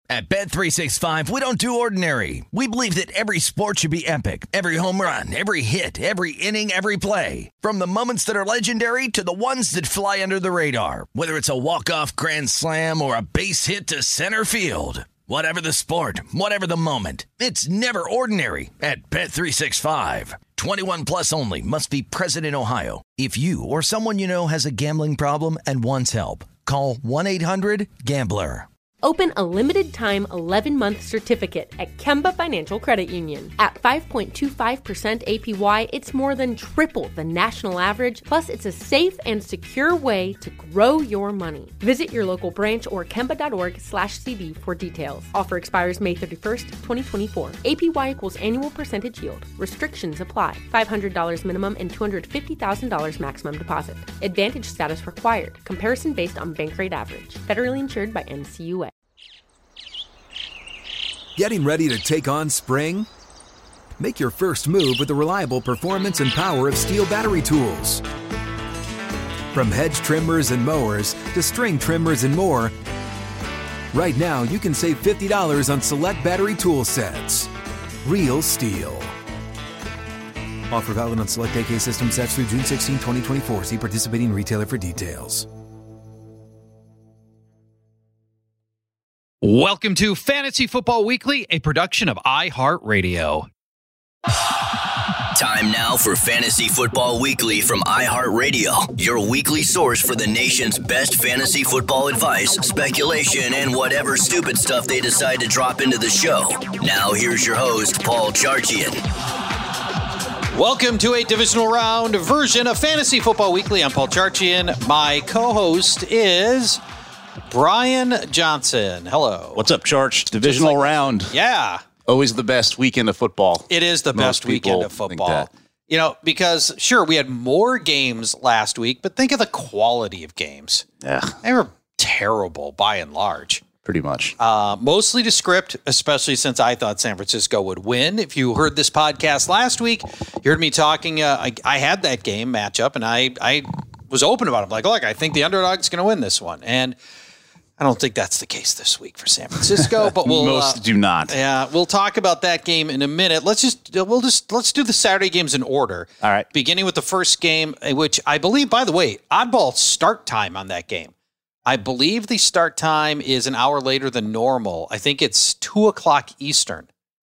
At Bet365, we don't do ordinary. We believe that every sport should be epic. Every home run, every hit, every inning, every play. From the moments that are legendary to the ones that fly under the radar. Whether it's a walk-off grand slam or a base hit to center field. Whatever the sport, whatever the moment. It's never ordinary at Bet365. 21 plus only. Must be present in Ohio. If you or someone you know has a gambling problem and wants help, call 1-800-GAMBLER. Open a limited-time 11-month certificate at Kemba Financial Credit Union. At 5.25% APY, it's more than triple the national average, plus it's a safe and secure way to grow your money. Visit your local branch or kemba.org/CD for details. Offer expires May 31st, 2024. APY equals annual percentage yield. Restrictions apply. $500 minimum and $250,000 maximum deposit. Advantage status required. Comparison based on bank rate average. Federally insured by NCUA. Getting ready to take on spring? Make your first move with the reliable performance and power of Steel battery tools. From hedge trimmers and mowers to string trimmers and more, right now you can save $50 on select battery tool sets. Real Steel. Offer valid on select AK system sets through June 16, 2024. See participating retailer for details. Welcome to Fantasy Football Weekly, a production of iHeartRadio. Time now for Fantasy Football Weekly from iHeartRadio, your weekly source for the nation's best fantasy football advice, speculation, and whatever stupid stuff they decide to drop into the show. Now here's your host, Paul Charchian. Welcome to a divisional round version of Fantasy Football Weekly. I'm Paul Charchian. My co-host is Brian Johnson. Hello. What's up, Charch? Divisional round. Yeah. Always the best weekend of football. It is the best weekend of football. You know, because, sure, we had more games last week, but think of the quality of games. Yeah. They were terrible by and large. Pretty much. Mostly to script, especially since I thought San Francisco would win. If you heard this podcast last week, you heard me talking. I had that game matchup, and I was open about it. Like, look, I think the underdog's going to win this one. And I don't think that's the case this week for San Francisco, but most do not. Yeah, we'll talk about that game in a minute. Let's do the Saturday games in order. All right. Beginning with the first game, which I believe, by the way, oddball start time on that game. I believe the start time is an hour later than normal. I think it's 2:00 Eastern.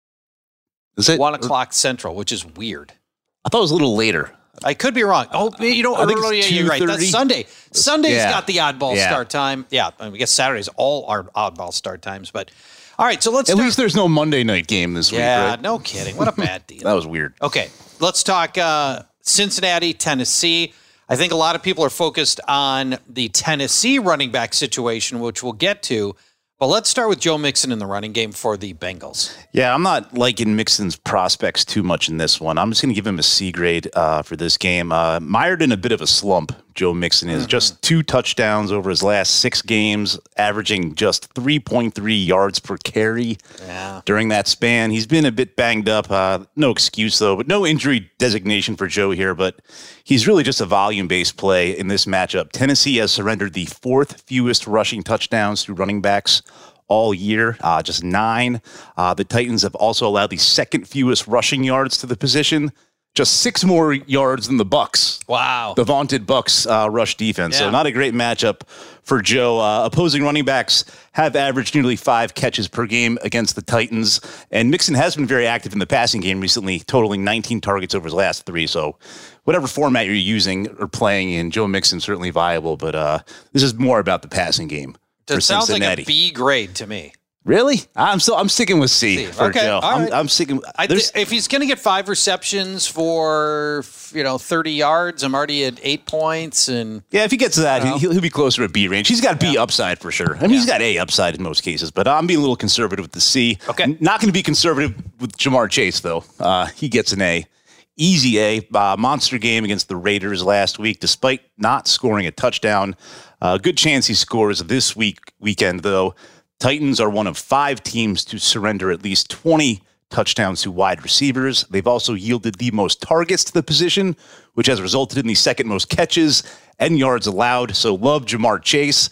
Is it 1:00 Central, which is weird. I thought it was a little later. I could be wrong. Oh, you know, I think it's you're right. That's Sunday. Sunday's got the oddball start time. Yeah, I guess Saturday's all our oddball start times. But all right, so let's. At least there's no Monday night game this week. Yeah, right? no kidding. What a bad deal. That was weird. Okay, let's talk Cincinnati, Tennessee. I think a lot of people are focused on the Tennessee running back situation, which we'll get to. But let's start with Joe Mixon in the running game for the Bengals. Yeah, I'm not liking Mixon's prospects too much in this one. I'm just going to give him a C grade for this game. Mired in a bit of a slump, Joe Mixon is. Just 2 touchdowns over his last 6 games, averaging just 3.3 yards per carry during that span. He's been a bit banged up. No excuse, though, but no injury designation for Joe here. But he's really just a volume-based play in this matchup. Tennessee has surrendered the 4th fewest rushing touchdowns to running backs all year, just 9. The Titans have also allowed the 2nd fewest rushing yards to the position, just 6 more yards than the Bucs. Wow. The vaunted Bucs rush defense. So not a great matchup for Joe. Opposing running backs have averaged nearly 5 catches per game against the Titans. And Mixon has been very active in the passing game recently, totaling 19 targets over his last 3. So whatever format you're using or playing in, Joe Mixon certainly viable. But this is more about the passing game. That sounds like a B grade to me. Really? I'm sticking with C for Joe. Right. I'm sticking. If he's going to get 5 receptions for 30 yards, I'm already at 8 points. And yeah, if he gets to that, he'll be closer to B range. He's got B upside for sure. I mean, he's got A upside in most cases, but I'm being a little conservative with the C. Okay, not going to be conservative with Jamar Chase though. He gets an A. Easy A. Monster game against the Raiders last week, despite not scoring a touchdown. Good chance he scores this weekend, though. Titans are one of 5 teams to surrender at least 20 touchdowns to wide receivers. They've also yielded the most targets to the position, which has resulted in the 2nd most catches and yards allowed. So love Jamar Chase.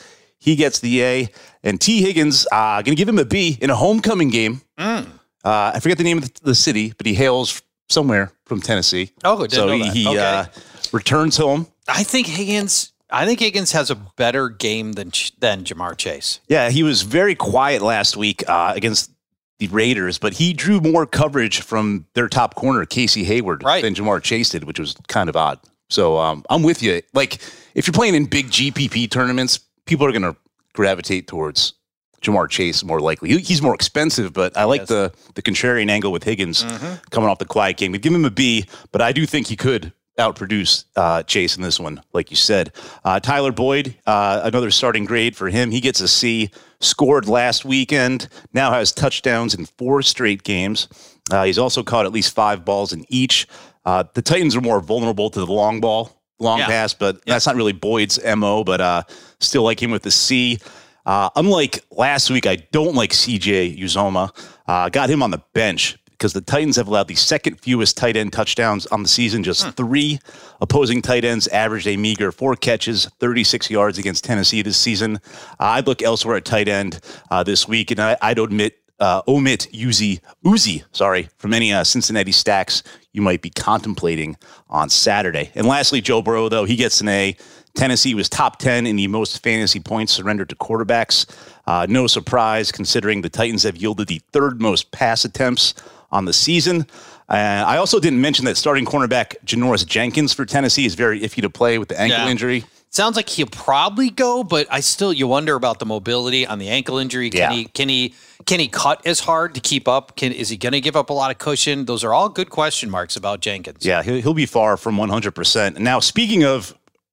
He gets the A. And T. Higgins, going to give him a B in a homecoming game. I forget the name of the city, but he hails somewhere from Tennessee. Oh, didn't know that. He returns home. I think Higgins has a better game than Ja'Marr Chase. Yeah, he was very quiet last week against the Raiders, but he drew more coverage from their top corner, Casey Hayward, than Ja'Marr Chase did, which was kind of odd. So I'm with you. Like, if you're playing in big GPP tournaments, people are going to gravitate towards Ja'Marr Chase more likely. He's more expensive, but I like the contrarian angle with Higgins coming off the quiet game. We'd give him a B, but I do think he could outproduce Chase in this one, like you said. Tyler Boyd, another starting grade for him. He gets a C. Scored last weekend, now has touchdowns in 4 straight games. He's also caught at least 5 balls in each. The Titans are more vulnerable to the long pass, but that's not really Boyd's MO, but still like him with the C. Unlike last week, I don't like CJ Uzomah. Got him on the bench because the Titans have allowed the second fewest tight end touchdowns on the season. Just 3 opposing tight ends averaged a meager 4 catches, 36 yards against Tennessee this season. I'd look elsewhere at tight end this week, and I'd omit Uzi from any Cincinnati stacks you might be contemplating on Saturday. And lastly, Joe Burrow, though, he gets an A. Tennessee was top 10 in the most fantasy points surrendered to quarterbacks. No surprise, considering the Titans have yielded the 3rd most pass attempts on the season. I also didn't mention that starting cornerback Janoris Jenkins for Tennessee is very iffy to play with the ankle injury. Sounds like he'll probably go, but you wonder about the mobility on the ankle injury. Can he cut as hard to keep up? Is he going to give up a lot of cushion? Those are all good question marks about Jenkins. Yeah, he'll be far from 100%. Now, speaking of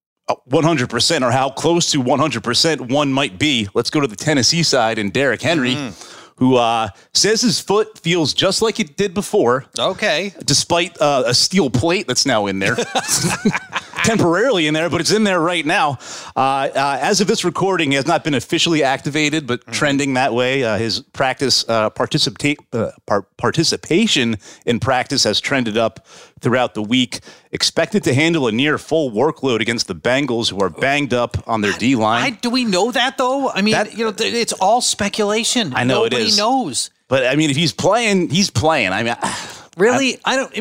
100% or how close to 100% one might be, let's go to the Tennessee side and Derrick Henry, who says his foot feels just like it did before. Okay. Despite a steel plate that's now in there. Temporarily in there, but it's in there right now. As of this recording, he has not been officially activated, but trending that way. His practice participation in practice has trended up throughout the week. Expected to handle a near full workload against the Bengals, who are banged up on their D-line. Do we know that, though? I mean, it's all speculation. I know. Nobody knows. But, I mean, if he's playing, he's playing. I mean, really?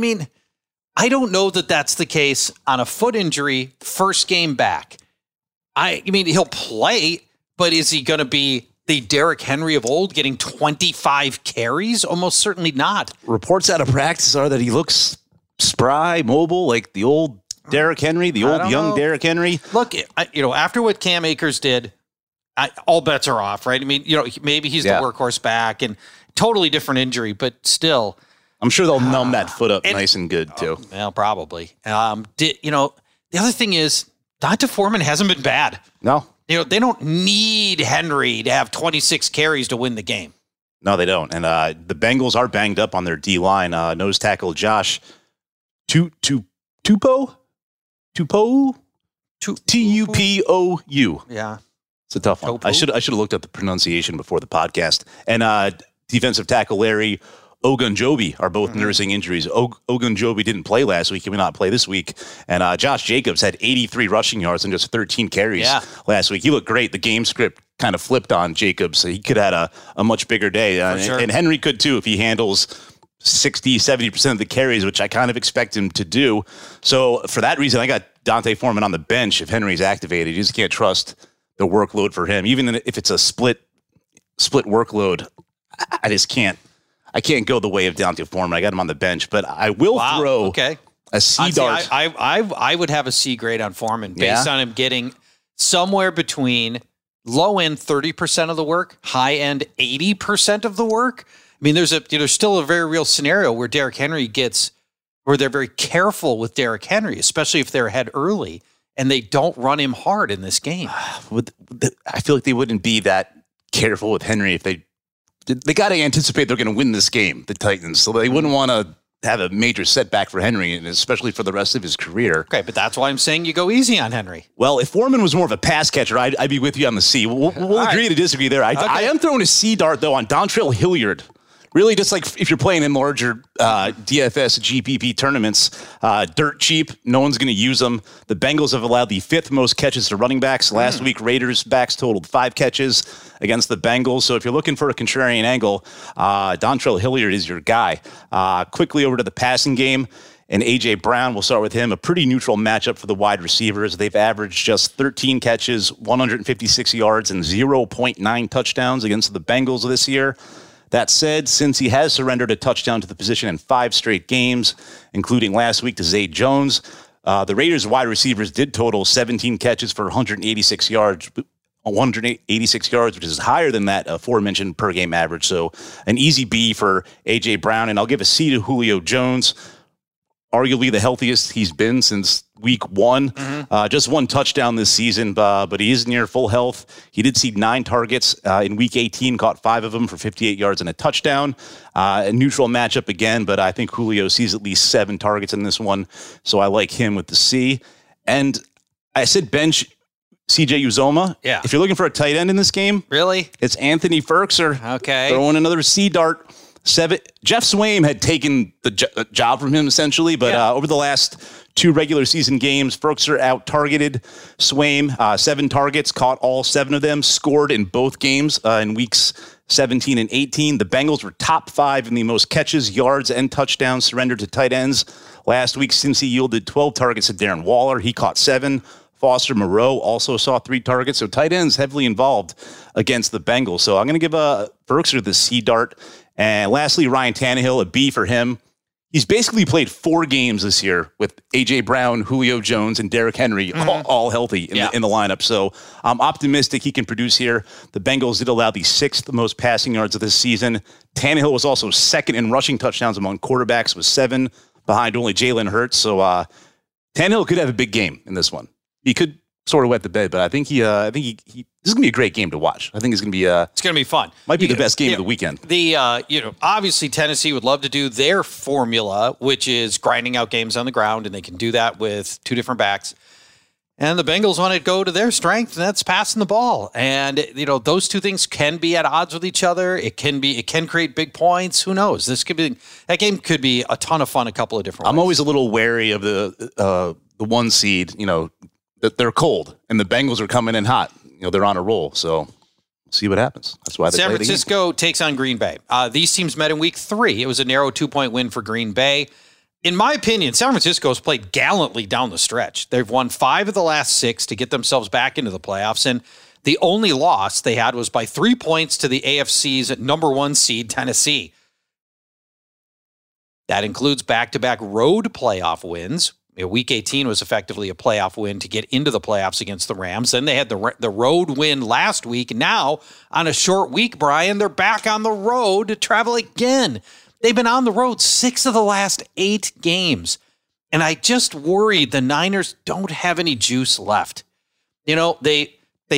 I don't know that that's the case on a foot injury, first game back. I mean, he'll play, but is he going to be the Derrick Henry of old, getting 25 carries? Almost certainly not. Reports out of practice are that he looks spry, mobile, like the old Derrick Henry, the old young Derrick Henry. Look, after what Cam Akers did, all bets are off, right? I mean, maybe he's the workhorse back and totally different injury, but still. I'm sure they'll numb that foot up nice and good, too. Well, probably. The other thing is, D'Onta Foreman hasn't been bad. No. They don't need Henry to have 26 carries to win the game. No, they don't. And the Bengals are banged up on their D-line. Nose tackle Josh Tupou? T-U-P-O-U. Yeah. It's a tough one. I should have looked up the pronunciation before the podcast. And defensive tackle Larry Ogunjobi are both nursing injuries. Ogunjobi didn't play last week. He will not play this week. And Josh Jacobs had 83 rushing yards and just 13 carries last week. He looked great. The game script kind of flipped on Jacobs. So he could have had a much bigger day. Sure. And Henry could too if he handles 60, 70% of the carries, which I kind of expect him to do. So for that reason, I got D'Onta Foreman on the bench if Henry's activated. You just can't trust the workload for him. Even if it's a split workload, I just can't. I can't go the way of D'Onta Foreman. I got him on the bench, but I will throw a C dart. I would have a C grade on Foreman based on him getting somewhere between low end 30% of the work, high end 80% of the work. I mean, there's still a very real scenario where Derrick Henry where they're very careful with Derrick Henry, especially if they're ahead early and they don't run him hard in this game. I feel like they wouldn't be that careful with Henry if they got to anticipate they're going to win this game, the Titans. So they wouldn't want to have a major setback for Henry, and especially for the rest of his career. Okay, but that's why I'm saying you go easy on Henry. Well, if Foreman was more of a pass catcher, I'd be with you on the C. We'll agree to disagree there. I am throwing a C dart, though, on Dontrell Hilliard Really, just like if you're playing in larger DFS GPP tournaments, dirt cheap. No one's going to use them. The Bengals have allowed the 5th most catches to running backs. Last week, Raiders backs totaled 5 catches against the Bengals. So if you're looking for a contrarian angle, Dontrell Hilliard is your guy. Quickly over to the passing game. And A.J. Brown, we'll start with him, a pretty neutral matchup for the wide receivers. They've averaged just 13 catches, 156 yards, and 0.9 touchdowns against the Bengals this year. That said, since he has surrendered a touchdown to the position in 5 straight games, including last week to Zay Jones, the Raiders wide receivers did total 17 catches for 186 yards, which is higher than that aforementioned per game average. So an easy B for A.J. Brown, and I'll give a C to Julio Jones. Arguably the healthiest he's been since week 1. Just 1 touchdown this season, but he is near full health. He did see 9 targets in week 18, caught 5 of them for 58 yards and a touchdown. A neutral matchup again, but I think Julio sees at least 7 targets in this one, so I like him with the C. And I said bench CJ Uzomah. Yeah. If you're looking for a tight end in this game, Really? it's Anthony Firkser. Okay. Throwing another C dart. Jeff Swaim had taken the job from him essentially, but over the last 2 regular season games, Firkser out-targeted Swaim. 7 targets, caught all 7 of them, scored in both games in weeks 17 and 18. The Bengals were top 5 in the most catches, yards, and touchdowns surrendered to tight ends. Last week, since he yielded 12 targets to Darren Waller, he caught 7. Foster Moreau also saw 3 targets. So tight ends heavily involved against the Bengals. So I'm going to give Firkser the C dart. And lastly, Ryan Tannehill, a B for him. He's basically played 4 games this year with A.J. Brown, Julio Jones, and Derrick Henry all healthy in the lineup. So I'm optimistic he can produce here. The Bengals did allow the 6th most passing yards of this season. Tannehill was also 2nd in rushing touchdowns among quarterbacks with 7, behind only Jalen Hurts. So Tannehill could have a big game in this one. He could sort of wet the bed, but I think he this is gonna be a great game to watch. I think it's gonna be it's gonna be fun. Might be the best game of the weekend. The obviously Tennessee would love to do their formula, which is grinding out games on the ground, and they can do that with 2 different backs. And the Bengals want to go to their strength, and that's passing the ball. And those 2 things can be at odds with each other. It can create big points. Who knows? That game could be a ton of fun a couple of different ways. I'm always a little wary of the 1 seed. That they're cold, and the Bengals are coming in hot. They're on a roll, so we'll see what happens. That's why they San Francisco takes on Green Bay. These teams met in week 3. It was a narrow 2-point win for Green Bay. In my opinion, San Francisco has played gallantly down the stretch. They've won 5 of the last 6 to get themselves back into the playoffs, and the only loss they had was by 3 points to the AFC's number 1 seed, Tennessee. That includes back-to-back road playoff wins. Week 18 was effectively a playoff win to get into the playoffs against the Rams. Then they had the road win last week. Now, on a short week, Brian, they're back on the road to travel again. They've been on the road 6 of the last 8 games. And I just worry the Niners don't have any juice left. They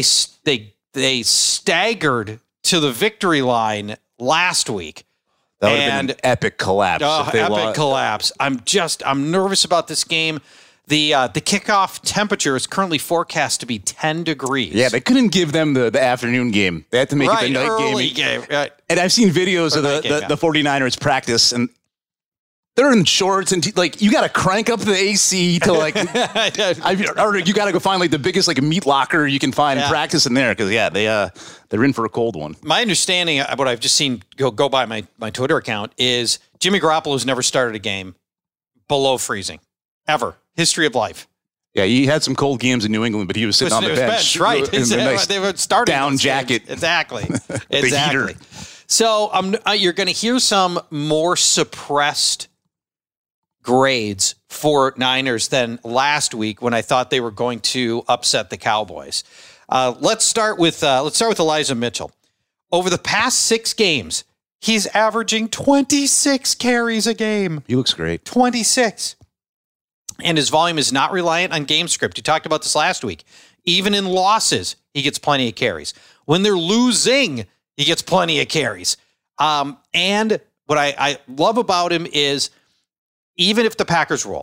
staggered to the victory line last week. That would have been an epic collapse. Collapse. I'm nervous about this game. The kickoff temperature is currently forecast to be 10 degrees. Yeah, they couldn't give them the afternoon game. They had to make it the night game. Right. And I've seen videos of the 49ers practice, and they're in shorts, and you got to crank up the AC to or you got to go find the biggest meat locker you can find and practice in there because they're in for a cold one. My understanding, what I've just seen go by my Twitter account, is Jimmy Garoppolo's never started a game below freezing ever. History of life. Yeah, he had some cold games in New England, but he was sitting on the bench. Right? They were starting down jacket. Exactly. The heater. So you're going to hear some more suppressed grades for Niners than last week when I thought they were going to upset the Cowboys. Let's start with Elijah Mitchell. Over the past 6 games, he's averaging 26 carries a game. He looks great. 26. And his volume is not reliant on game script. You talked about this last week. Even in losses, he gets plenty of carries. When they're losing, he gets plenty of carries. And what I love about him is even if the Packers roll,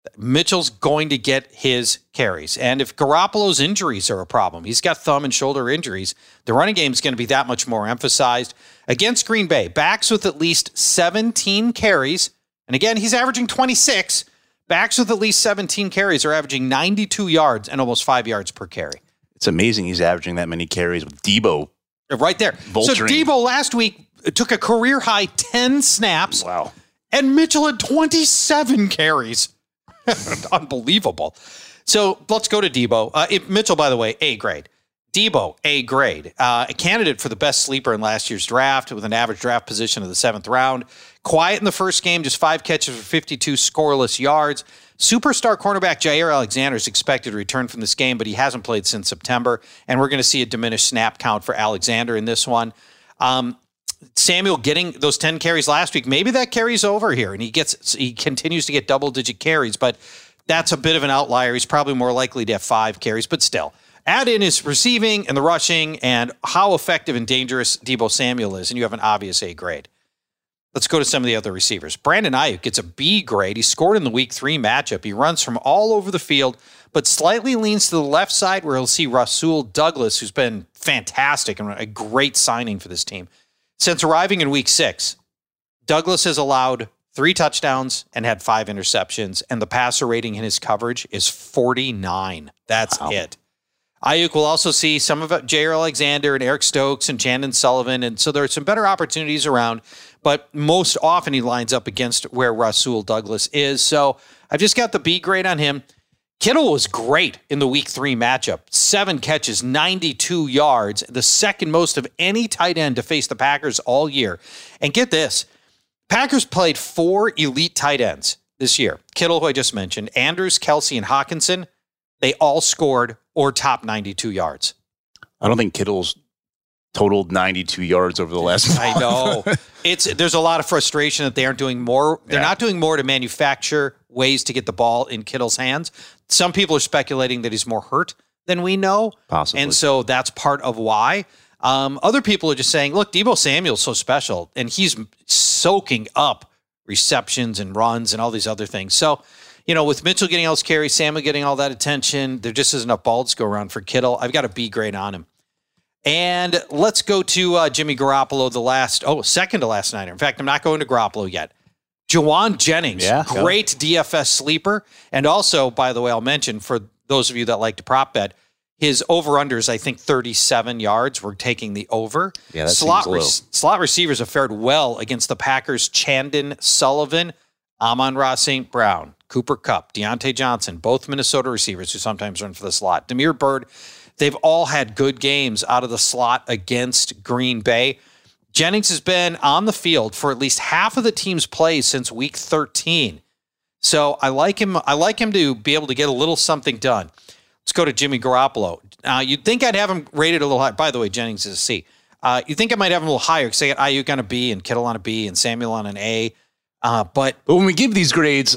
Mitchell's going to get his carries. And if Garoppolo's injuries are a problem, he's got thumb and shoulder injuries, the running game is going to be that much more emphasized. Against Green Bay, backs with at least 17 carries, and again, he's averaging 26. Backs with at least 17 carries are averaging 92 yards and almost 5 yards per carry. It's amazing he's averaging that many carries with Debo. Right there. Vulturing. So Debo last week took a career-high 10 snaps. Wow. And Mitchell had 27 carries. Unbelievable. So let's go to Debo. Mitchell, by the way, A grade. Debo, A grade. A candidate for the best sleeper in last year's draft with an average draft position of the 7th round. Quiet in the first game, just 5 catches for 52 scoreless yards. Superstar cornerback Jair Alexander is expected to return from this game, but he hasn't played since September, and we're going to see a diminished snap count for Alexander in this one. Samuel getting those 10 carries last week, maybe that carries over here, and he continues to get double-digit carries, but that's a bit of an outlier. He's probably more likely to have 5 carries, but still. Add in his receiving and the rushing and how effective and dangerous Deebo Samuel is, and you have an obvious A grade. Let's go to some of the other receivers. Brandon Ayuk gets a B grade. He scored in the Week 3 matchup. He runs from all over the field, but slightly leans to the left side where he'll see Rasul Douglas, who's been fantastic and a great signing for this team. Since arriving in Week 6, Douglas has allowed 3 touchdowns and had 5 interceptions, and the passer rating in his coverage is 49. That's it. Ayuk will also see some of Jair Alexander and Eric Stokes and Chandon Sullivan, and so there are some better opportunities around, but most often he lines up against where Rasul Douglas is. So I've just got the B grade on him. Kittle was great in the Week 3 matchup. 7 catches, 92 yards, the second most of any tight end to face the Packers all year. And get this, Packers played 4 elite tight ends this year. Kittle, who I just mentioned, Andrews, Kelsey, and Hawkinson, they all scored or top 92 yards. I don't think Kittle's totaled 92 yards over the last month. I know. There's a lot of frustration that they aren't doing more. They're not doing more to manufacture ways to get the ball in Kittle's hands. Some people are speculating that he's more hurt than we know. Possibly. And so that's part of why. Other people are just saying, look, Deebo Samuel's so special, and he's soaking up receptions and runs and all these other things. So, with Mitchell getting all his carries, Samuel getting all that attention, there just isn't enough balls to go around for Kittle. I've got a B grade on him. And let's go to Jimmy Garoppolo, second to last Niner. In fact, I'm not going to Garoppolo yet. Juwan Jennings, great DFS sleeper. And also, by the way, I'll mention for those of you that like to prop bet, his over-under is, I think, 37 yards. We're taking the over. Yeah, that seems low. Slot receivers have fared well against the Packers. Chandon Sullivan, Amon-Ra St. Brown, Cooper Kupp, Deontay Johnson, both Minnesota receivers who sometimes run for the slot. Damiere Byrd, they've all had good games out of the slot against Green Bay. Jennings has been on the field for at least half of the team's plays since Week 13. So I like him. I like him to be able to get a little something done. Let's go to Jimmy Garoppolo. You'd think I'd have him rated a little high. By the way, Jennings is a C. You think I might have him a little higher because I got Ayuk on a B and Kittle on a B and Samuel on an A. But when we give these grades,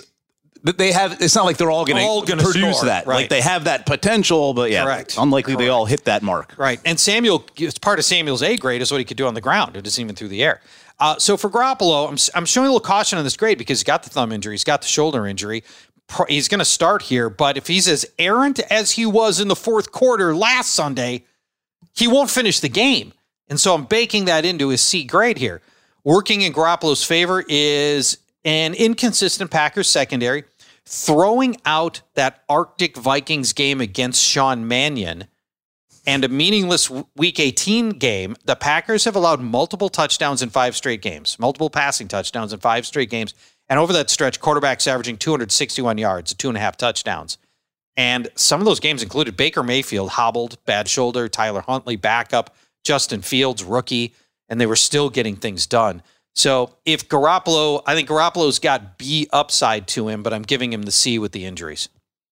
it's not like they're all going to produce score, that. Right. Like they have that potential, but Correct. Unlikely they all hit that mark. Right. And Samuel, it's part of Samuel's A grade is what he could do on the ground. It isn't even through the air. So for Garoppolo, I'm showing a little caution on this grade because he's got the thumb injury. He's got the shoulder injury. He's going to start here, but if he's as errant as he was in the fourth quarter last Sunday, he won't finish the game. And so I'm baking that into his C grade here. Working in Garoppolo's favor is an inconsistent Packers secondary. Throwing out that Arctic Vikings game against Sean Mannion and a meaningless Week 18 game, the Packers have allowed multiple touchdowns in 5 straight games, multiple passing touchdowns in 5 straight games. And over that stretch, quarterbacks averaging 261 yards, 2.5 touchdowns. And some of those games included Baker Mayfield, hobbled, bad shoulder, Tyler Huntley, backup, Justin Fields, rookie, and they were still getting things done. So if Garoppolo, I think Garoppolo's got B upside to him, but I'm giving him the C with the injuries.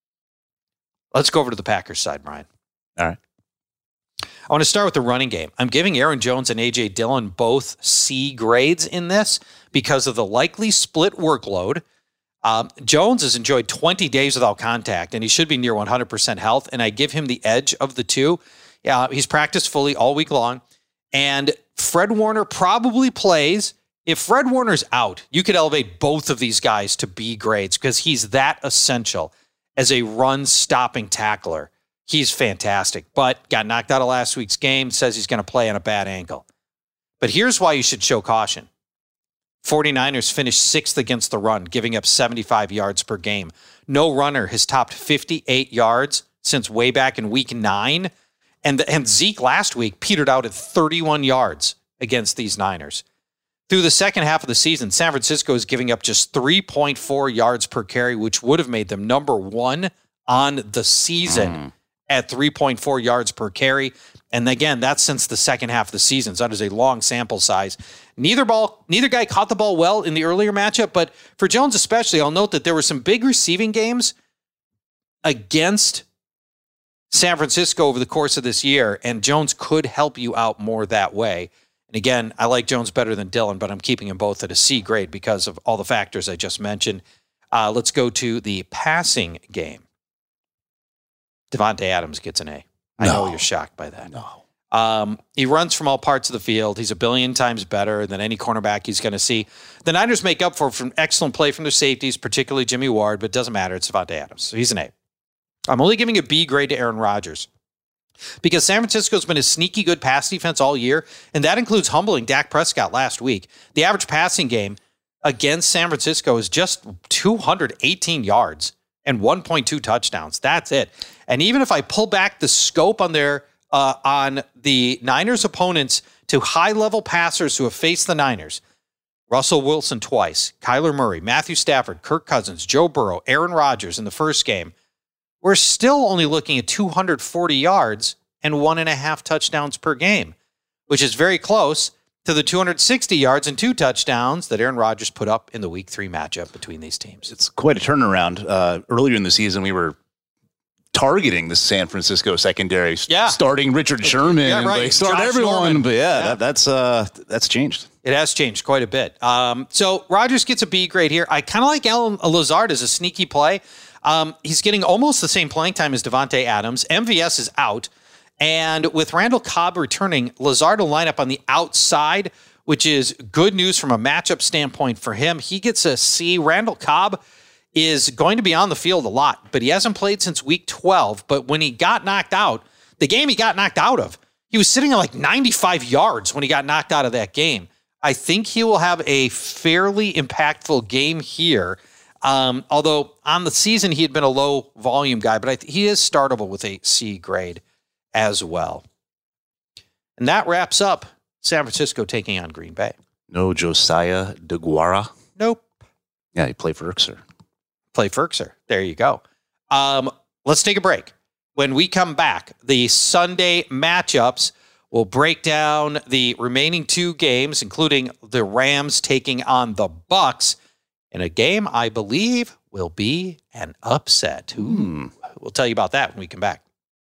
Let's go over to the Packers side, Brian. All right. I want to start with the running game. I'm giving Aaron Jones and A.J. Dillon both C grades in this because of the likely split workload. Jones has enjoyed 20 days without contact, and he should be near 100% health, and I give him the edge of the two. He's practiced fully all week long, and Fred Warner probably plays if Fred Warner's out, you could elevate both of these guys to B grades because he's that essential as a run-stopping tackler. He's fantastic, but got knocked out of last week's game, says he's going to play on a bad ankle. But here's why you should show caution. 49ers finished 6th against the run, giving up 75 yards per game. No runner has topped 58 yards since way back in week 9. And Zeke last week petered out at 31 yards against these Niners. Through the second half of the season, San Francisco is giving up just 3.4 yards per carry, which would have made them number 1 on the season at 3.4 yards per carry. And again, that's since the second half of the season. So that is a long sample size. Neither guy caught the ball well in the earlier matchup, but for Jones especially, I'll note that there were some big receiving games against San Francisco over the course of this year, and Jones could help you out more that way. And again, I like Jones better than Dillon, but I'm keeping them both at a C grade because of all the factors I just mentioned. Let's go to the passing game. Davante Adams gets an A. I know you're shocked by that. No. He runs from all parts of the field. He's a billion times better than any cornerback he's going to see. The Niners make up for from excellent play from their safeties, particularly Jimmy Ward, but it doesn't matter. It's Davante Adams. So he's an A. I'm only giving a B grade to Aaron Rodgers because San Francisco's been a sneaky good pass defense all year, and that includes humbling Dak Prescott last week. The average passing game against San Francisco is just 218 yards and 1.2 touchdowns. That's it. And even if I pull back the scope on the Niners opponents to high-level passers who have faced the Niners, Russell Wilson twice, Kyler Murray, Matthew Stafford, Kirk Cousins, Joe Burrow, Aaron Rodgers in the first game, we're still only looking at 240 yards and 1.5 touchdowns per game, which is very close to the 260 yards and 2 touchdowns that Aaron Rodgers put up in the Week 3 matchup between these teams. It's quite a turnaround. Earlier in the season, we were targeting the San Francisco secondary, starting Richard Sherman, start everyone. Norman. But that's changed. It has changed quite a bit. So Rodgers gets a B grade here. I kind of like Allen Lazard as a sneaky play. He's getting almost the same playing time as Davante Adams. MVS is out. And with Randall Cobb returning, Lazard will line up on the outside, which is good news from a matchup standpoint for him. He gets a C. Randall Cobb is going to be on the field a lot, but he hasn't played since week 12. But when he got knocked out, the game he got knocked out of, he was sitting at like 95 yards when he got knocked out of that game. I think he will have a fairly impactful game here. Although on the season, he had been a low volume guy, but he is startable with a C grade as well. And that wraps up San Francisco taking on Green Bay. No Josiah DeGuara? Nope. Yeah, he played for Erxer. There you go. Let's take a break. When we come back, the Sunday matchups will break down the remaining 2 games, including the Rams taking on the Bucs in a game I believe will be an upset. We'll tell you about that when we come back.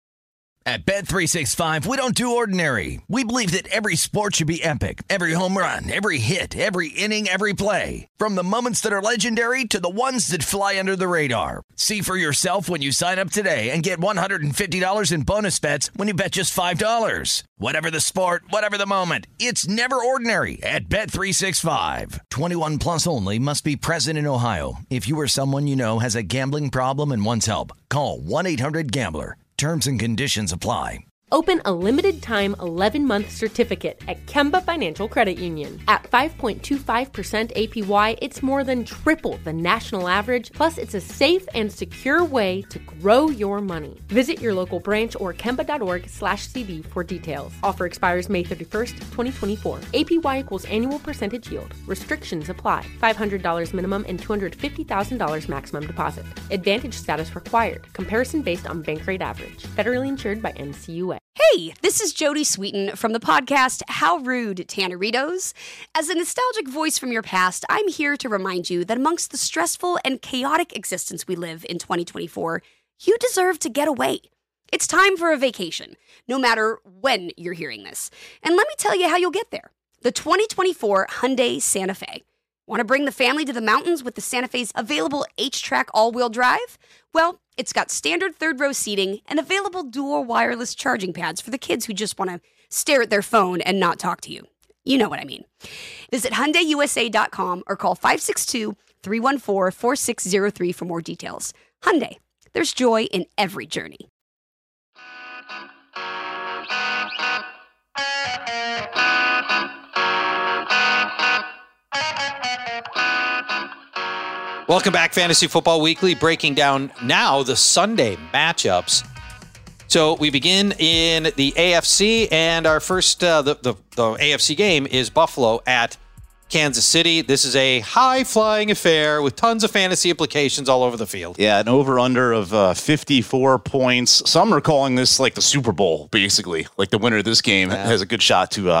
At Bet365, we don't do ordinary. We believe that every sport should be epic. Every home run, every hit, every inning, every play. From the moments that are legendary to the ones that fly under the radar. See for yourself when you sign up today and get $150 in bonus bets when you bet just $5. Whatever the sport, whatever the moment, it's never ordinary at Bet365. 21 plus only. Must be present in Ohio. If you or someone you know has a gambling problem and wants help, call 1-800-GAMBLER. Terms and conditions apply. Open a limited-time 11-month certificate at Kemba Financial Credit Union. At 5.25% APY, it's more than triple the national average, plus it's a safe and secure way to grow your money. Visit your local branch or kemba.org/CD for details. Offer expires May 31st, 2024. APY equals annual percentage yield. Restrictions apply. $500 minimum and $250,000 maximum deposit. Advantage status required. Comparison based on bank rate average. Federally insured by NCUA. Hey, this is Jody Sweeten from the podcast How Rude, Tanneritos. As a nostalgic voice from your past, I'm here to remind you that amongst the stressful and chaotic existence we live in 2024, you deserve to get away. It's time for a vacation, no matter when you're hearing this. And let me tell you how you'll get there. The 2024 Hyundai Santa Fe. Want to bring the family to the mountains with the Santa Fe's available H-Track all-wheel drive? Well, it's got standard third-row seating and available dual wireless charging pads for the kids who just want to stare at their phone and not talk to you. You know what I mean. Visit HyundaiUSA.com or call 562-314-4603 for more details. Hyundai, there's joy in every journey. Welcome back, Fantasy Football Weekly, breaking down now the Sunday matchups. So we begin in the AFC, and our first, the AFC game is Buffalo at Kansas City. This is a high-flying affair with tons of fantasy implications all over the field. Yeah, an over-under of 54 points. Some are calling this like the Super Bowl, basically. Like the winner of this game has a good shot to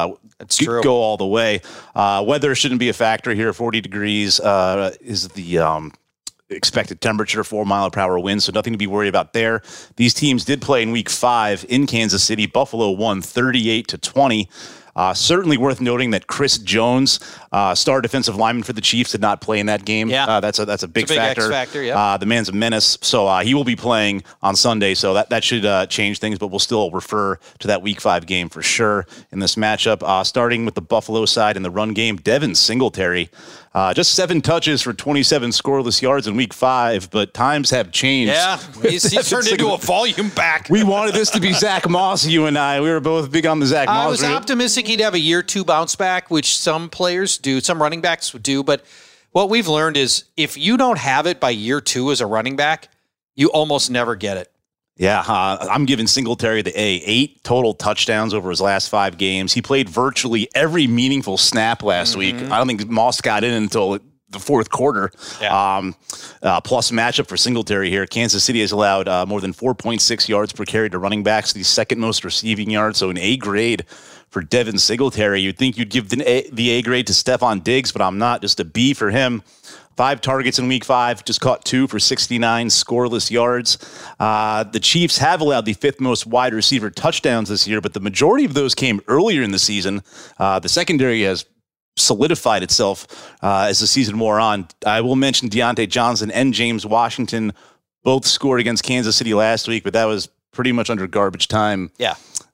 go all the way. Weather shouldn't be a factor here. 40 degrees is the expected temperature, 4-mile-per-hour wind, so nothing to be worried about there. These teams did play in Week 5 in Kansas City. Buffalo won 38-20. Certainly worth noting that Chris Jones, star defensive lineman for the Chiefs, did not play in that game. Yeah. That's a big factor. X-factor. Yeah. The man's a menace, so he will be playing on Sunday, so that should change things, but we'll still refer to that Week 5 game for sure in this matchup. Starting with the Buffalo side in the run game, Devin Singletary, just 7 touches for 27 scoreless yards in Week 5, but times have changed. Yeah, he's turned into a volume back. We wanted this to be Zach Moss, you and I. We were both big on the Zach Moss. I was optimistic he'd have a year 2 bounce back, which some players do, some running backs do, but what we've learned is if you don't have it by year 2 as a running back, you almost never get it. Yeah, I'm giving Singletary the A. 8 total touchdowns over his last 5 games. He played virtually every meaningful snap last week. I don't think Moss got in until the fourth quarter. Yeah. Plus matchup for Singletary here. Kansas City has allowed more than 4.6 yards per carry to running backs, the second most receiving yards, so an A grade for Devin Singletary. You'd think you'd give the A grade to Stephon Diggs, but I'm not. Just a B for him. 5 targets in Week 5, just caught 2 for 69 scoreless yards. The Chiefs have allowed the 5th most wide receiver touchdowns this year, but the majority of those came earlier in the season. The secondary has solidified itself as the season wore on. I will mention Deontay Johnson and James Washington both scored against Kansas City last week, but that was pretty much under garbage time. Yeah.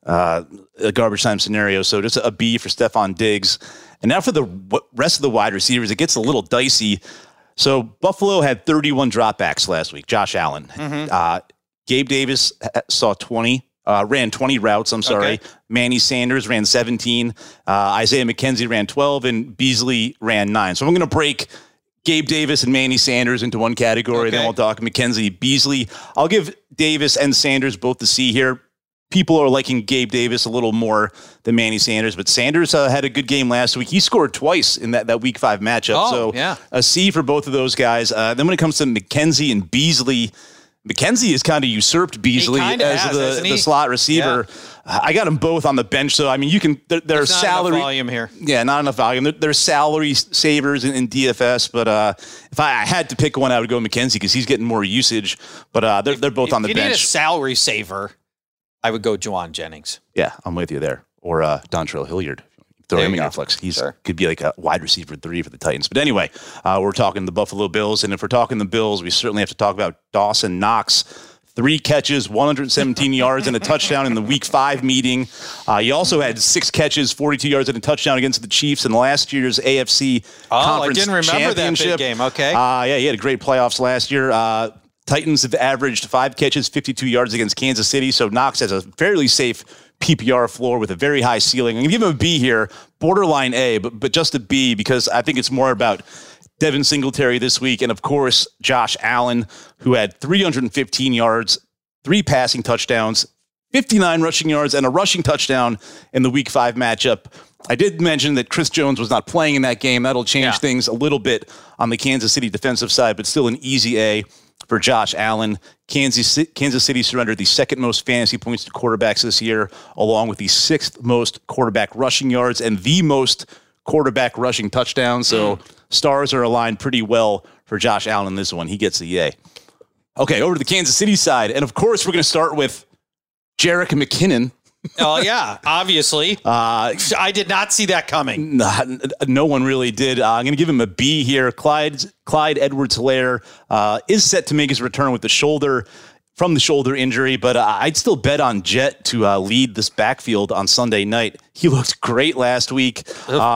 A garbage time scenario. So just a B for Stephon Diggs. And now for the rest of the wide receivers, it gets a little dicey. So Buffalo had 31 dropbacks last week. Josh Allen. Gabe Davis ran 20 routes. Okay. Manny Sanders ran 17. Isaiah McKenzie ran 12, and Beasley ran 9. So I'm going to break Gabe Davis and Manny Sanders into one category. Then we'll talk McKenzie, Beasley. I'll give Davis and Sanders both the C here. People are liking Gabe Davis a little more than Manny Sanders, but Sanders had a good game last week. He scored twice in that Week 5 matchup. A C for both of those guys. Then when it comes to McKenzie and Beasley, McKenzie has kind of usurped Beasley as the slot receiver. Yeah. I got them both on the bench, so I mean, you can. There's salary not enough volume here. Yeah, not enough volume. There's salary savers in DFS, but if I had to pick one, I would go McKenzie because he's getting more usage. But they're both on the bench. If you need a salary saver, I would go Juwan Jennings. Yeah, I'm with you there. Or Dontrell Hilliard. Throw him in your flex. He's could be like a wide receiver 3 for the Titans. But anyway, we're talking the Buffalo Bills. And if we're talking the Bills, we certainly have to talk about Dawson Knox. 3 catches, 117 yards, and a touchdown in the Week 5 meeting. He also had 6 catches, 42 yards, and a touchdown against the Chiefs in last year's AFC Conference I didn't remember that big game. Okay. Yeah, he had a great playoffs last year. Titans have averaged 5 catches, 52 yards against Kansas City. So Knox has a fairly safe PPR floor with a very high ceiling. I'm going to give him a B here, borderline A, but just a B because I think it's more about Devin Singletary this week. And of course, Josh Allen, who had 315 yards, 3 passing touchdowns, 59 rushing yards, and a rushing touchdown in the Week 5 matchup. I did mention that Chris Jones was not playing in that game. That'll change things a little bit on the Kansas City defensive side, but still an easy A for Josh Allen. Kansas City surrendered the 2nd most fantasy points to quarterbacks this year, along with the 6th most quarterback rushing yards and the most quarterback rushing touchdowns. So stars are aligned pretty well for Josh Allen in this one. He gets the A. Okay, over to the Kansas City side. And of course, we're going to start with Jerick McKinnon. Oh, yeah, obviously. I did not see that coming. No one really did. I'm going to give him a B here. Clyde Edwards-Helaire is set to make his return with the shoulder. from the shoulder injury, but I'd still bet on Jet to lead this backfield on Sunday night. He looked great last week.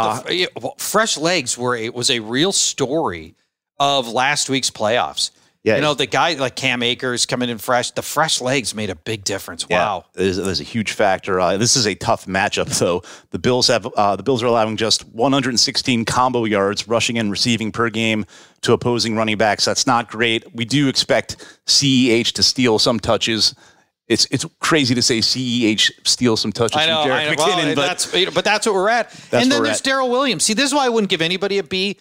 Fresh legs was a real story of last week's playoffs. Yeah, the guy like Cam Akers coming in fresh, the fresh legs made a big difference. Wow. Yeah, there's a huge factor. This is a tough matchup, though. The Bills are allowing just 116 combo yards, rushing and receiving per game to opposing running backs. That's not great. We do expect CEH to steal some touches. It's crazy to say CEH steals some touches from Jerick McKinnon, but that's what we're at. And then there's Darrell Williams. See, this is why I wouldn't give anybody a B.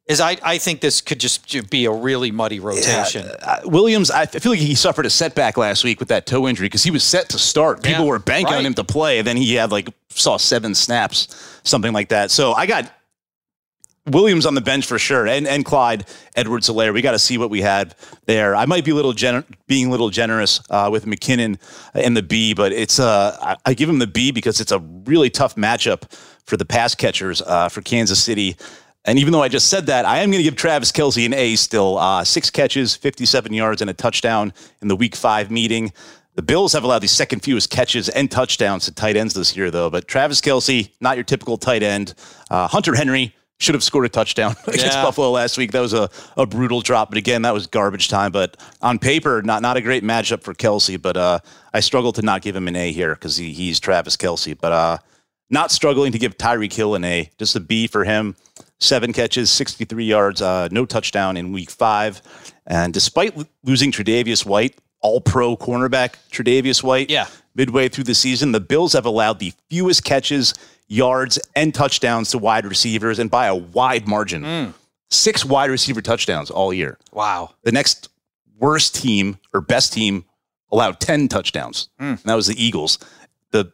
I think this could just be a really muddy rotation. Williams, I feel like he suffered a setback last week with that toe injury because he was set to start. People were banking on him to play, and then he had saw 7 snaps, something like that. So I got Williams on the bench for sure, and Clyde Edwards-Helaire. We got to see what we had there. I might be being a little generous with McKinnon in the B, but it's I give him the B because it's a really tough matchup for the pass catchers for Kansas City. And even though I just said that, I am going to give Travis Kelce an A still. 6 catches, 57 yards, and a touchdown in the Week 5 meeting. The Bills have allowed the second fewest catches and touchdowns to tight ends this year, though. But Travis Kelce, not your typical tight end. Hunter Henry should have scored a touchdown against Buffalo last week. That was a brutal drop. But again, that was garbage time. But on paper, not a great matchup for Kelce. But I struggle to not give him an A here because he's Travis Kelce. But not struggling to give Tyreek Hill an A. Just a B for him. 7 catches, 63 yards, no touchdown in Week 5. And despite losing Tre'Davious White, all-pro cornerback Tre'Davious White, midway through the season, the Bills have allowed the fewest catches, yards, and touchdowns to wide receivers, and by a wide margin. 6 wide receiver touchdowns all year. Wow. The next worst team, or best team, allowed 10 touchdowns. And that was the Eagles. The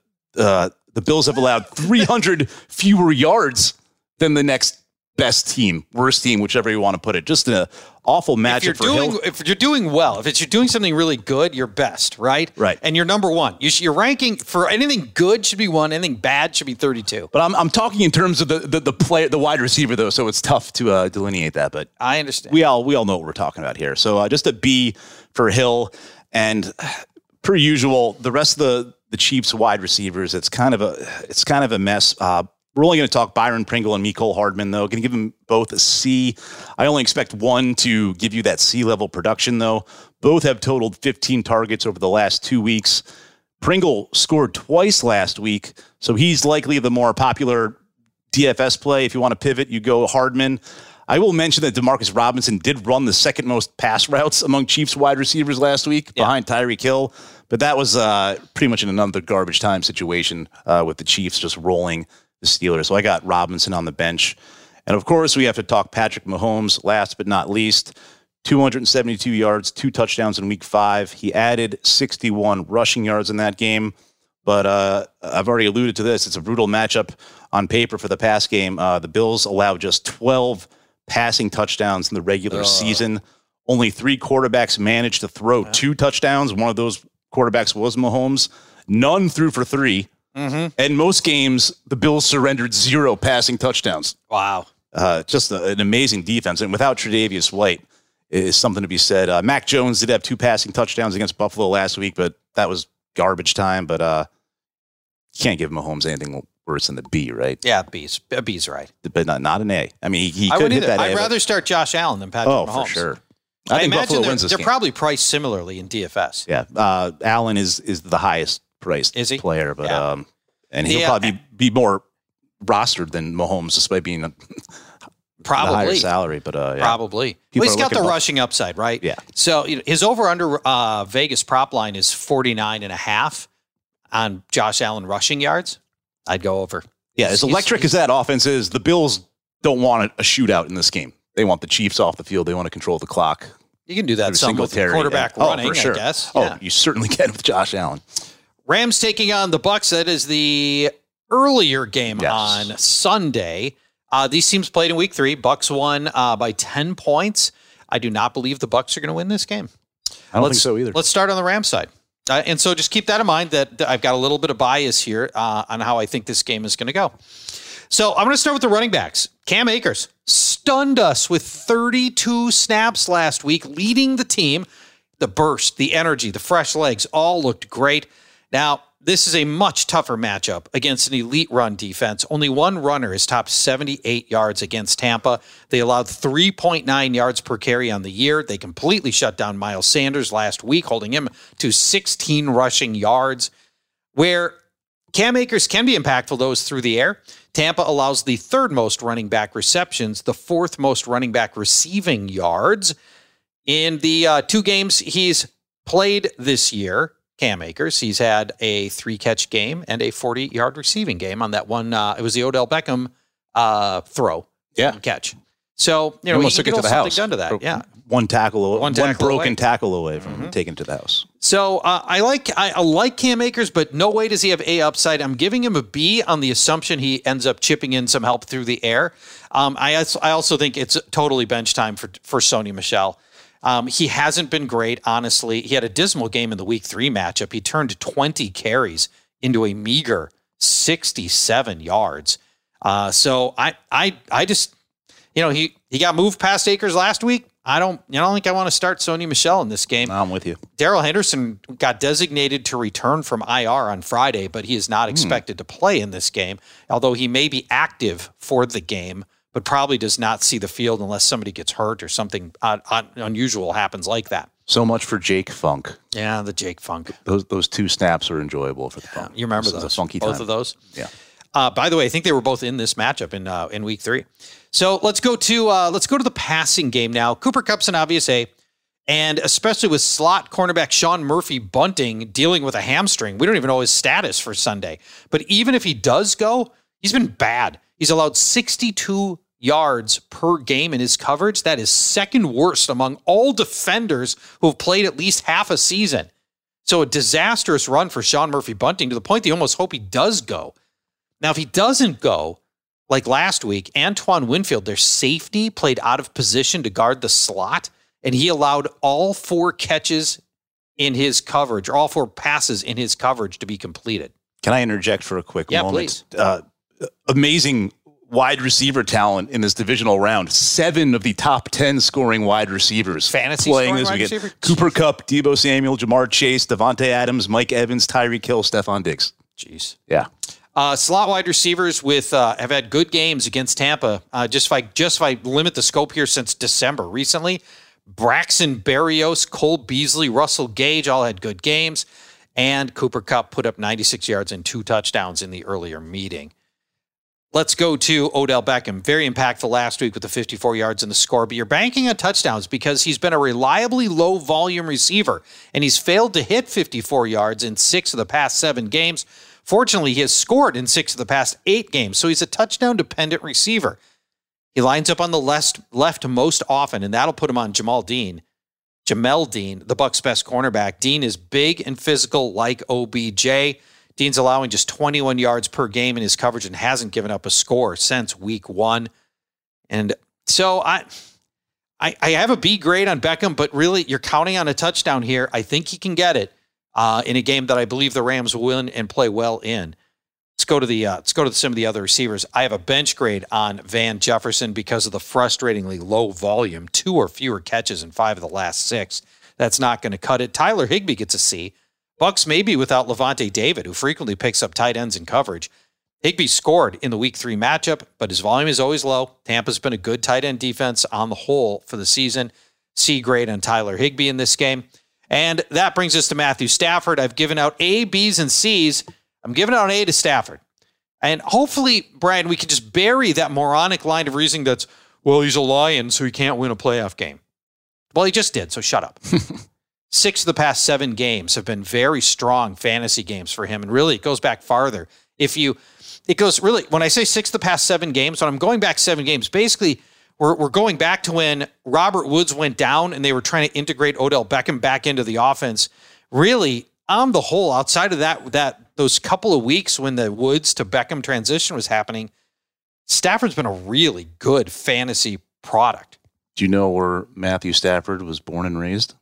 Bills have allowed 300 fewer yards than the next best team, worst team, whichever you want to put it. Just an awful matchup for Hill. If you're doing well, if you're doing something really good, you're best, right? Right. And you're number 1. Your ranking for anything good should be 1, anything bad should be 32. But I'm talking in terms of the player, the wide receiver, though, so it's tough to delineate that. But I understand. We all know what we're talking about here. So just a B for Hill, and per usual, the rest of the Chiefs wide receivers, it's kind of a mess. We're only going to talk Byron Pringle and Mecole Hardman, though. Going to give them both a C. I only expect one to give you that C-level production, though. Both have totaled 15 targets over the last 2 weeks. Pringle scored twice last week, so he's likely the more popular DFS play. If you want to pivot, you go Hardman. I will mention that Demarcus Robinson did run the second most pass routes among Chiefs wide receivers last week behind Tyreek Hill, but that was pretty much in another garbage time situation with the Chiefs just rolling the Steelers. So I got Robinson on the bench. And of course, we have to talk Patrick Mahomes, last but not least. 272 yards, 2 touchdowns in Week 5. He added 61 rushing yards in that game. But I've already alluded to this. It's a brutal matchup on paper for the pass game. The Bills allowed just 12 passing touchdowns in the regular season. Only 3 quarterbacks managed to throw 2 touchdowns. One of those quarterbacks was Mahomes. None threw for 3. And most games, the Bills surrendered 0 passing touchdowns. Wow. Just an amazing defense. And without Tre'Davious White is something to be said. Mac Jones did have 2 passing touchdowns against Buffalo last week, but that was garbage time. But you can't give Mahomes anything worse than the B, right? Yeah, a B's right. But not an A. I mean, he could hit that A. I'd rather start Josh Allen than Patrick Mahomes. Oh, for sure. I think imagine Buffalo wins this they're game. probably priced similarly in DFS. Yeah, Allen is the highest priced player, but and he'll probably be more rostered than Mahomes, despite being probably a higher salary. But probably, well, he's got the rushing upside, right? Yeah. So his over under Vegas prop line is 49.5 on Josh Allen rushing yards. I'd go over. Yeah, as electric as that offense is, the Bills don't want a shootout in this game. They want the Chiefs off the field. They want to control the clock. You can do that some with the quarterback running, for sure. I guess. Oh, you certainly can with Josh Allen. Rams taking on the Bucs. That is the earlier game on Sunday. These teams played in Week 3. Bucs won by 10 points. I do not believe the Bucs are going to win this game. I don't think so either. Let's start on the Rams side. And so just keep that in mind that I've got a little bit of bias here on how I think this game is going to go. So I'm going to start with the running backs. Cam Akers stunned us with 32 snaps last week, leading the team. the burst, the energy, the fresh legs all looked great. Now, this is a much tougher matchup against an elite run defense. Only one runner has topped 78 yards against Tampa. They allowed 3.9 yards per carry on the year. They completely shut down Miles Sanders last week, holding him to 16 rushing yards. Where Cam Akers can be impactful, though, is through the air. Tampa allows the third most running back receptions, the fourth most running back receiving yards. In the 2 games he's played this year, Cam Akers, he's had a 3-catch game and a 40-yard receiving game on that one. It was the Odell Beckham throw, catch. So, he almost can took it to the house. Done to that. Yeah. One broken tackle away from Mm-hmm. taking to the house. So I like Cam Akers, but no way does he have A upside. I'm giving him a B on the assumption he ends up chipping in some help through the air. I also think it's totally bench time for Sony Michel. He hasn't been great, honestly. He had a dismal game in the Week 3 matchup. He turned 20 carries into a meager 67 yards. So I just, he got moved past Akers last week. I don't think I want to start Sony Michel in this game. I'm with you. Darrell Henderson got designated to return from IR on Friday, but he is not expected to play in this game, although he may be active for the game, but probably does not see the field unless somebody gets hurt or something unusual happens like that. So much for Jake Funk. Yeah, the Jake Funk. Those 2 snaps are enjoyable for the Funk. You remember those? A funky both time. of those? Yeah. By the way, I think they were both in this matchup in Week 3. So let's go to the passing game now. Cooper Kupp's an obvious A, and especially with slot cornerback Sean Murphy-Bunting dealing with a hamstring. We don't even know his status for Sunday. But even if he does go, he's been bad. He's allowed 62 yards per game in his coverage. That is second worst among all defenders who have played at least half a season. So a disastrous run for Sean Murphy-Bunting to the point that you almost hope he does go. Now, if he doesn't go, like last week, Antoine Winfield, their safety, played out of position to guard the slot, and he allowed all 4 catches in his coverage, or all 4 passes in his coverage to be completed. Can I interject for a quick moment? Please. Amazing wide receiver talent in this divisional round. 7 of the top 10 scoring wide receivers Fantasy playing scoring this wide weekend. receiver? Cooper Kupp, Deebo Samuel, Jamar Chase, Devontae Adams, Mike Evans, Tyreek Hill, Stephon Diggs. Jeez. Yeah. Slot wide receivers have had good games against Tampa. Just if I limit the scope here since December recently, Braxton Berrios, Cole Beasley, Russell Gage all had good games, and Cooper Kupp put up 96 yards and 2 touchdowns in the earlier meeting. Let's go to Odell Beckham. Very impactful last week with the 54 yards and the score, but you're banking on touchdowns because he's been a reliably low volume receiver, and he's failed to hit 54 yards in 6 of the past 7 games. Fortunately, he has scored in 6 of the past 8 games, so he's a touchdown-dependent receiver. He lines up on the left most often, and that'll put him on Jamel Dean, the Bucs' best cornerback. Dean is big and physical like OBJ. Dean's allowing just 21 yards per game in his coverage and hasn't given up a score since Week 1. And so I have a B grade on Beckham, but really you're counting on a touchdown here. I think he can get it. In a game that I believe the Rams will win and play well in. Let's go to some of the other receivers. I have a bench grade on Van Jefferson because of the frustratingly low volume, 2 or fewer catches in 5 of the last 6. That's not going to cut it. Tyler Higbee gets a C. Bucs maybe without Levante David, who frequently picks up tight ends in coverage. Higbee scored in the Week 3 matchup, but his volume is always low. Tampa's been a good tight end defense on the whole for the season. C grade on Tyler Higbee in this game. And that brings us to Matthew Stafford. I've given out A, Bs, and Cs. I'm giving out an A to Stafford. And hopefully, Brian, we can just bury that moronic line of reasoning that's, well, he's a Lion, so he can't win a playoff game. Well, he just did, so shut up. 6 of the past 7 games have been very strong fantasy games for him. And really, it goes back farther. When I say 6 of the past 7 games, when I'm going back 7 games, basically, we're going back to when Robert Woods went down and they were trying to integrate Odell Beckham back into the offense. Really, on the whole, outside of those couple of weeks when the Woods to Beckham transition was happening, Stafford's been a really good fantasy product. Do you know where Matthew Stafford was born and raised?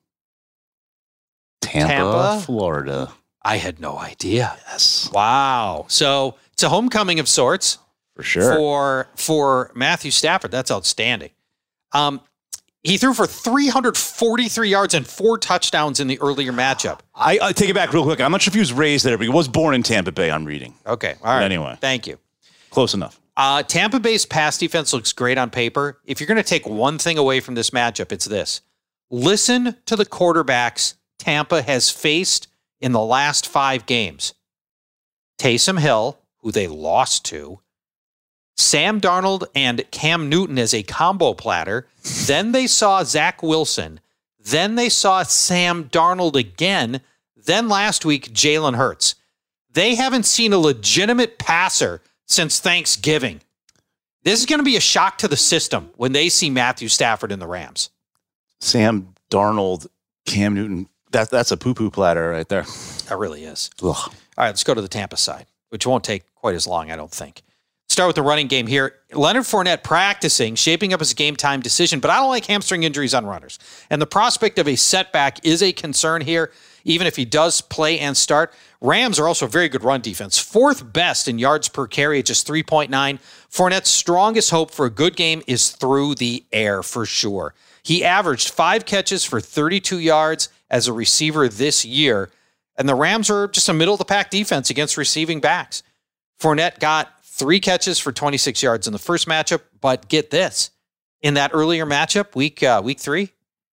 Tampa, Florida. I had no idea. Yes. Wow. So it's a homecoming of sorts. For sure. For Matthew Stafford. That's outstanding. He threw for 343 yards and 4 touchdowns in the earlier matchup. I take it back real quick. I'm not sure if he was raised there, but he was born in Tampa Bay, I'm reading. Okay. All right. But anyway. Thank you. Close enough. Tampa Bay's pass defense looks great on paper. If you're going to take one thing away from this matchup, it's this. Listen to the quarterbacks Tampa has faced in the last 5 games. Taysom Hill, who they lost to, Sam Darnold and Cam Newton as a combo platter. Then they saw Zach Wilson. Then they saw Sam Darnold again. Then last week, Jalen Hurts. They haven't seen a legitimate passer since Thanksgiving. This is going to be a shock to the system when they see Matthew Stafford and the Rams. Sam Darnold, Cam Newton, that's a poo-poo platter right there. That really is. Ugh. All right, let's go to the Tampa side, which won't take quite as long, I don't think. Start with the running game here. Leonard Fournette practicing, shaping up as a game-time decision, but I don't like hamstring injuries on runners. And the prospect of a setback is a concern here, even if he does play and start. Rams are also a very good run defense. 4th best in yards per carry at just 3.9. Fournette's strongest hope for a good game is through the air for sure. He averaged 5 catches for 32 yards as a receiver this year, and the Rams are just a middle-of-the-pack defense against receiving backs. Fournette got 3 catches for 26 yards in the first matchup, but get this. In that earlier matchup, week 3,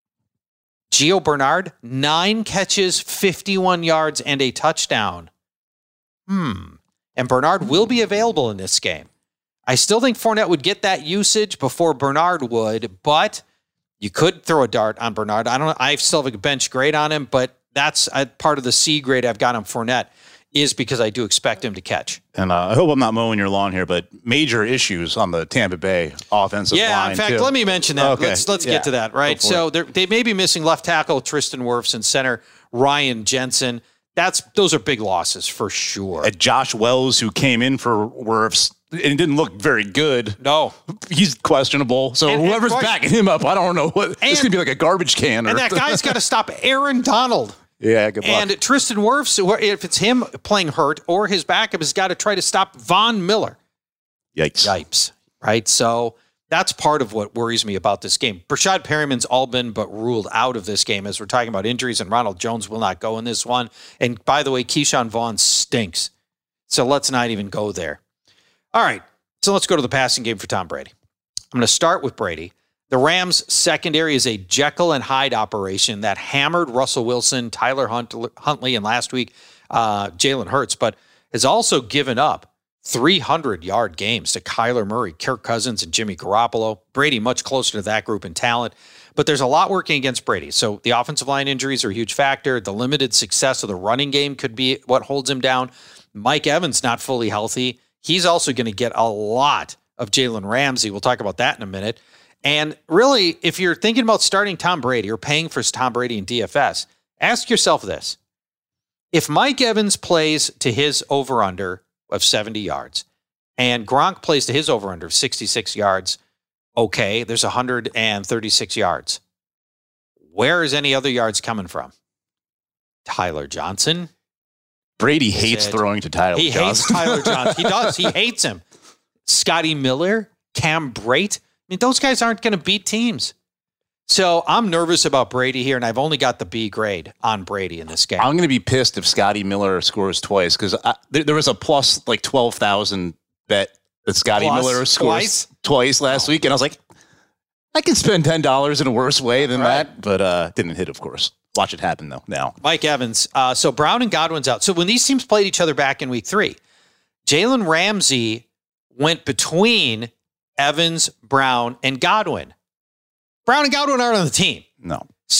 Gio Bernard, 9 catches, 51 yards, and a touchdown. And Bernard will be available in this game. I still think Fournette would get that usage before Bernard would, but you could throw a dart on Bernard. I still have a bench grade on him, but that's a part of the C grade I've got on Fournette is because I do expect him to catch. And I hope I'm not mowing your lawn here, but major issues on the Tampa Bay offensive line. Yeah, in fact, let me mention that. Okay. Let's get to that, right? So they may be missing left tackle Tristan Wirfs and center Ryan Jensen. Those are big losses for sure. At Josh Wells, who came in for Wirfs, and didn't look very good. No. He's questionable. So whoever's backing him up, I don't know what. It's going to be like a garbage can. And that guy's got to stop Aaron Donald. Yeah, good luck. And Tristan Wirfs, if it's him playing hurt or his backup, has got to try to stop Von Miller. Yikes. Right? So that's part of what worries me about this game. Brashad Perriman's all been but ruled out of this game as we're talking about injuries, and Ronald Jones will not go in this one. And by the way, Keyshawn Vaughn stinks. So let's not even go there. All right, so let's go to the passing game for Tom Brady. I'm going to start with Brady. The Rams' secondary is a Jekyll and Hyde operation that hammered Russell Wilson, Tyler Huntley, and last week Jalen Hurts, but has also given up 300-yard games to Kyler Murray, Kirk Cousins, and Jimmy Garoppolo. Brady much closer to that group in talent, but there's a lot working against Brady. So the offensive line injuries are a huge factor. The limited success of the running game could be what holds him down. Mike Evans not fully healthy. He's also going to get a lot of Jalen Ramsey. We'll talk about that in a minute. And really, if you're thinking about starting Tom Brady or paying for Tom Brady in DFS, ask yourself this. If Mike Evans plays to his over-under of 70 yards and Gronk plays to his over-under of 66 yards, okay, there's 136 yards. Where is any other yards coming from? Tyler Johnson? Brady hates throwing to Tyler Johnson. He hates Tyler Johnson. He does. He hates him. Scotty Miller, Cam Brate. I mean, those guys aren't going to beat teams. So I'm nervous about Brady here, and I've only got the B grade on Brady in this game. I'm going to be pissed if Scotty Miller scores twice because there was a plus like 12,000 bet that Scotty Miller scores twice last week, and I was like, I can spend $10 in a worse way than that, but didn't hit, of course. Watch it happen, though, now. Mike Evans. So Brown and Godwin's out. So when these teams played each other back in week 3, Jalen Ramsey went between Evans, Brown, and Godwin. Brown and Godwin aren't on the team. No.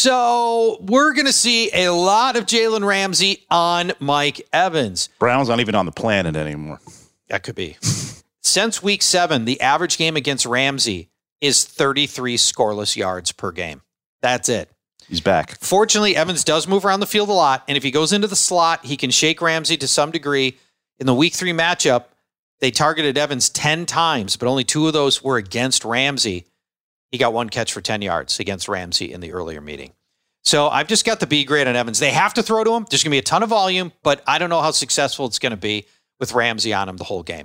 So we're going to see a lot of Jalen Ramsey on Mike Evans. Brown's not even on the planet anymore. That could be. Since week 7, the average game against Ramsey is 33 scoreless yards per game. That's it. He's back. Fortunately, Evans does move around the field a lot, and if he goes into the slot, he can shake Ramsey to some degree. In the week 3 matchup, they targeted Evans 10 times, but only 2 of those were against Ramsey. He got 1 catch for 10 yards against Ramsey in the earlier meeting. So I've just got the B grade on Evans. They have to throw to him. There's going to be a ton of volume, but I don't know how successful it's going to be with Ramsey on him the whole game.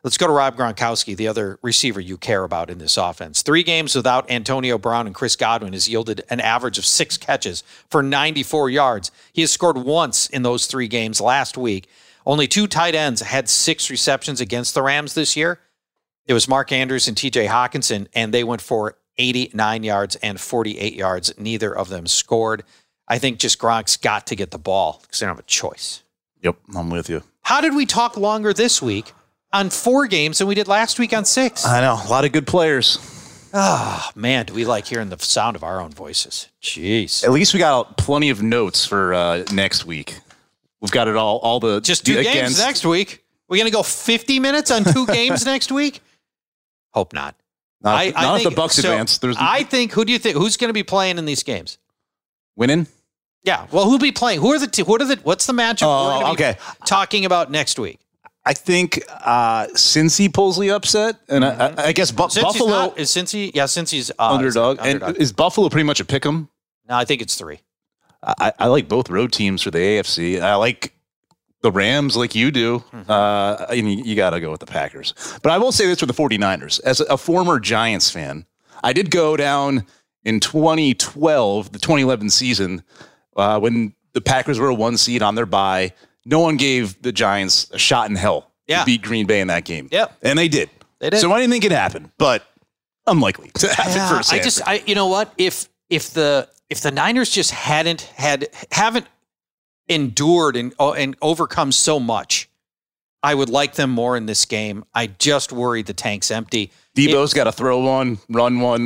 Let's go to Rob Gronkowski, the other receiver you care about in this offense. 3 games without Antonio Brown and Chris Godwin has yielded an average of 6 catches for 94 yards. He has scored once in those 3 games last week. Only 2 tight ends had 6 receptions against the Rams this year. It was Mark Andrews and TJ Hawkinson, and they went for 89 yards and 48 yards. Neither of them scored. I think just Gronk's got to get the ball because they don't have a choice. Yep, I'm with you. How did we talk longer this week on 4 games than we did last week on 6? I know, a lot of good players. Oh, man, do we like hearing the sound of our own voices. Jeez. At least we got plenty of notes for next week. We've got it all the... Just 2 games next week. We're going to go 50 minutes on 2 games next week? Hope not. Not if the Bucks advance. I think, who do you think, who's going to be playing in these games? Winning? Yeah. Well, who'll be playing? What's the matchup we're going to be talking about next week? I think Cincy pulls the upset, and I guess Buffalo is Cincy. Yeah, Cincy's underdog. And is Buffalo pretty much a pick 'em? No, I think it's 3. I like both road teams for the AFC. I like the Rams like you do. You got to go with the Packers. But I will say this for the 49ers. As a former Giants fan, I did go down in 2012, the 2011 season, when the Packers were a 1 seed on their bye. No one gave the Giants a shot in hell to beat Green Bay in that game. Yep. And they did. So anything can happen, but unlikely to happen for Sanford. You know what? If the Niners just haven't endured and overcome so much, I would like them more in this game. I just worry the tank's empty. Debo's got to throw 1, run 1,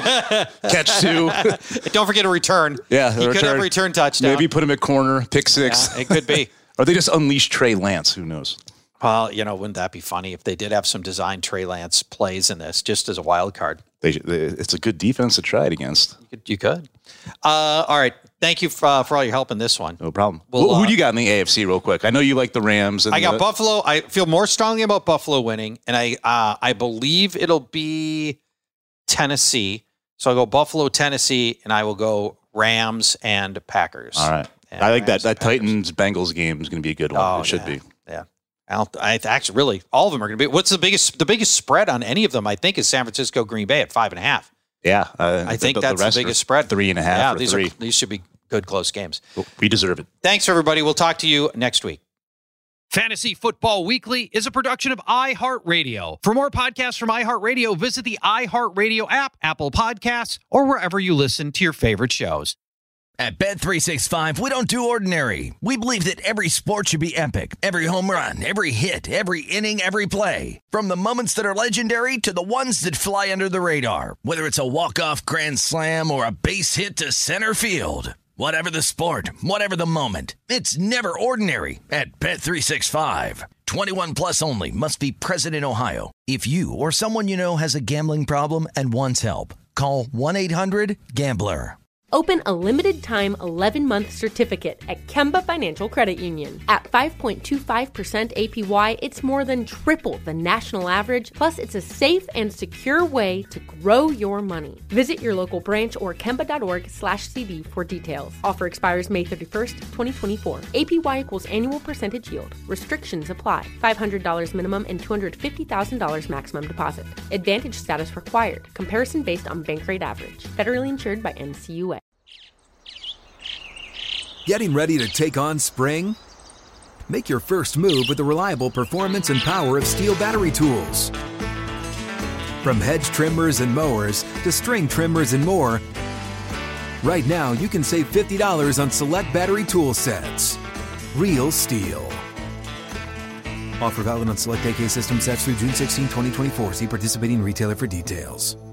catch 2. Don't forget a return. Yeah, he could have a return touchdown. Maybe put him at corner, pick 6. Yeah, it could be. Or they just unleash Trey Lance. Who knows? Well, wouldn't that be funny if they did have some designed Trey Lance plays in this, just as a wild card? It's a good defense to try it against. You could. All right. Thank you for all your help in this one. No problem. Who do you got in the AFC real quick? I know you like the Rams. I got Buffalo. I feel more strongly about Buffalo winning, and I believe it'll be Tennessee. So I'll go Buffalo, Tennessee, and I will go Rams and Packers. All right. I like that. That Titans-Bengals game is going to be a good one. It should be. Yeah. I actually really all of them are going to be. What's the biggest spread on any of them? I think is San Francisco Green Bay at 5.5. Yeah, I think that's the biggest spread. 3.5. Yeah, these should be good close games. We deserve it. Thanks everybody. We'll talk to you next week. Fantasy Football Weekly is a production of iHeartRadio. For more podcasts from iHeartRadio, visit the iHeartRadio app, Apple Podcasts, or wherever you listen to your favorite shows. At Bet365, we don't do ordinary. We believe that every sport should be epic. Every home run, every hit, every inning, every play. From the moments that are legendary to the ones that fly under the radar. Whether it's a walk-off grand slam or a base hit to center field. Whatever the sport, whatever the moment. It's never ordinary at Bet365. 21 plus only. Must be present in Ohio. If you or someone you know has a gambling problem and wants help, call 1-800-GAMBLER. Open a limited-time 11-month certificate at Kemba Financial Credit Union. At 5.25% APY, it's more than triple the national average, plus it's a safe and secure way to grow your money. Visit your local branch or kemba.org/cb for details. Offer expires May 31st, 2024. APY equals annual percentage yield. Restrictions apply. $500 minimum and $250,000 maximum deposit. Advantage status required. Comparison based on bank rate average. Federally insured by NCUA. Getting ready to take on spring? Make your first move with the reliable performance and power of Steel battery tools. From hedge trimmers and mowers to string trimmers and more, right now you can save $50 on select battery tool sets. Real Steel. Offer valid on select AK system sets through June 16, 2024. See participating retailer for details.